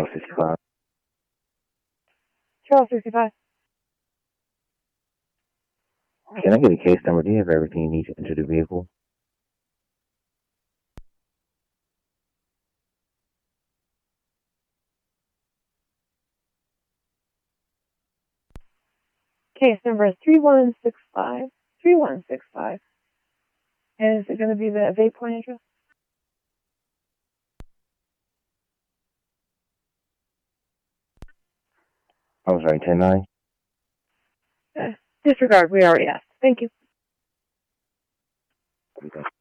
Charles 65. Charles 65. Can I get a case number? Do you have everything you need to enter the vehicle? Case number is 3165. 3165. And is it going to be the Vape Point address? I'm sorry, 109? Disregard. We already asked. Thank you. Okay.